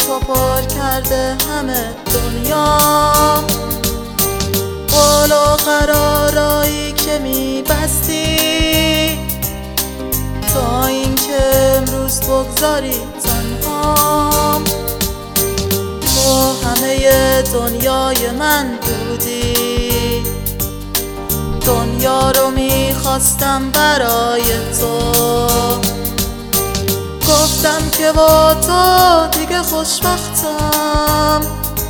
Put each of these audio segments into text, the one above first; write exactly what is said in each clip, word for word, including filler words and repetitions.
تو پر کرده همه دنیا. قول و قرارایی که میبستی تا اینکه امروز بگذاری تنهام. تو همه دنیای من بودی، دنیا رو میخواستم برای تو. گفتم که با تو دیگه خوشبختم،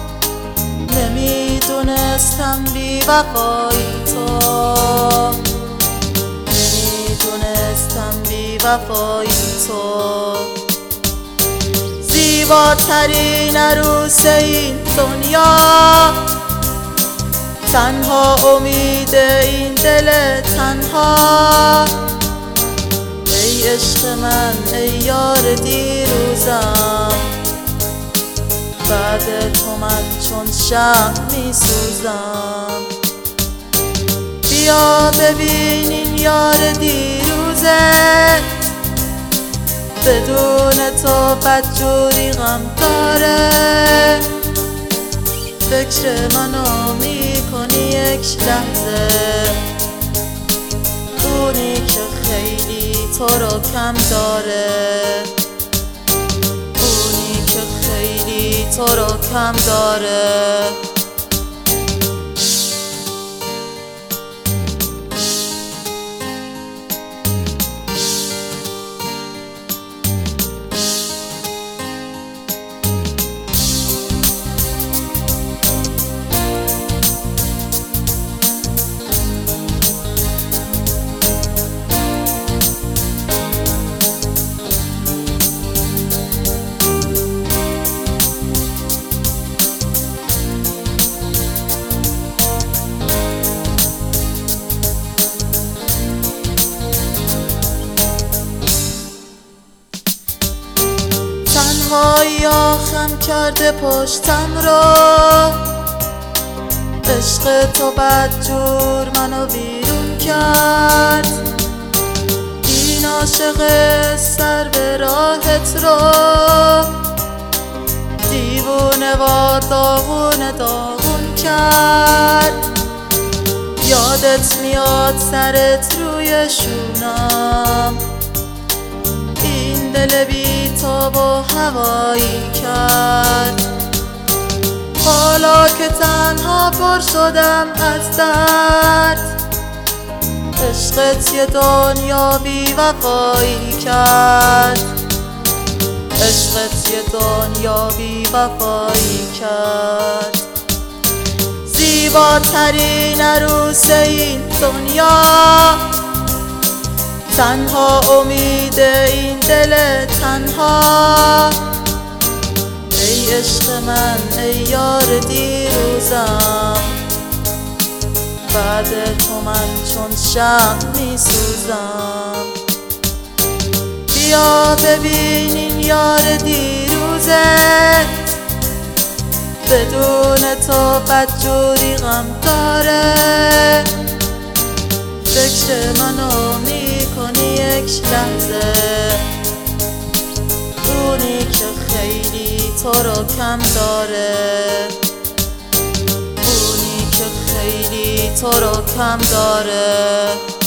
نمیدونستم بی وفایی تو، نمیدونستم بی وفایی تو. زیباترین عروس این دنیا، تنها امید این دل تنها. ای عشق من ای یار دیروزم، بعد تو من چون شمع میسوزم. بیا ببین این یار دیروزه، بدون تو بدجوری غم داره. فکر منو میکنی یک لحظه، اونی که خیلی تو رو کم داره، اونی که خیلی تو رو کم داره. تنهایی خم کرده پشتم رو، عشق تو بدجور منو بیرون کرد. این عاشق سر به راهت رو، دیوونه وار داغون داغون کرد. یادت میاد سرت روی شونم، این دل بی تاب و هوایی کرد. حالا که تنها پر شدم از درد، عشقت یه دنیا بی وفایی کرد، عشقت یه دنیا بی وفایی کرد. زیباترین عروس این دنیا، تنها امید این دل تنها. ای عشق من ای یار دیروزم، بعد تو من چون شمع میسوزم. بیا ببین این یار دیروزه، بدون تو بدجوری غم داره. فکر منو میکنی یک لحظه، اونی که خیلی تو رو کم داره، اونی که خیلی تو رو کم داره.